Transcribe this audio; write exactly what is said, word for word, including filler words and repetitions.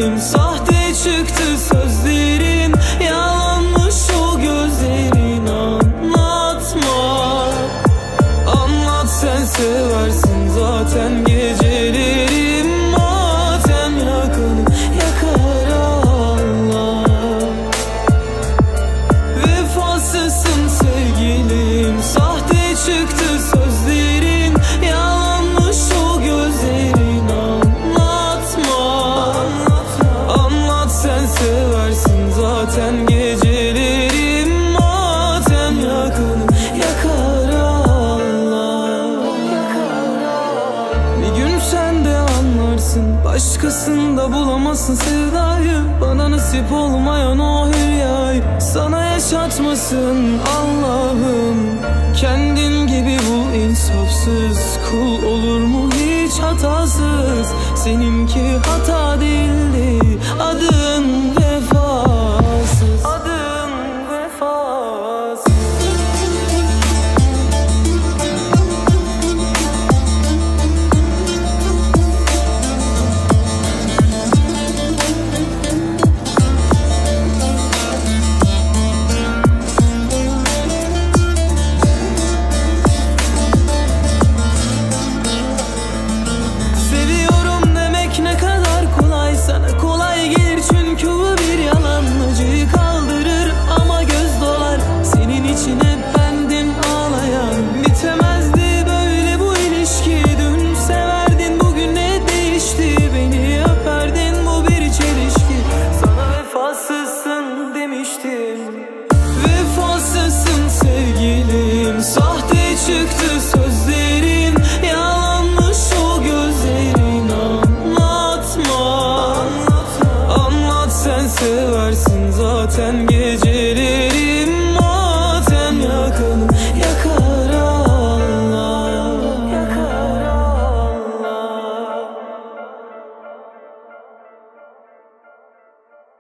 sevgilim. Sahte çıktı sözlerin, yalanmış o gözlerin. Anlatma, anlat, sen seversin zaten. Gecelerim matem yakını yakar Allah. Vefasızsın sevgilim, sahte çıktı sözlerin, yalanmış o gözlerin. Anlatma, anlat, sen seversin zaten. Gecelerim matem yakını yakar Allah. Bir gün sen de anlarsın, başkasında bulamazsın sevdayı. Bana nasip olmayan o hülyayı sana yaşatmasın Allah'ım. Kendin gibi bu insafsız kul olur mu hiç hatasız? Seninki hata değildi, adın vefasız. Adın vefasız. Seviyorum demek ne kadar kolay, sana kolay gelir çünkü bu bir yalan. Acıyı kaldırır ama göz dolar, senin için hep bendim ağlayan. Bitemezdi böyle bu ilişki, dün severdin bugün ne değişti? Beni öperdin, bu bir çelişki. Sana vefasızsın demiştim. Vefasızsın sevgilim, sahte çıktı sözlerin, yalanmış o gözlerin. Anlatma, anlat, sen seversin zaten. Geceleri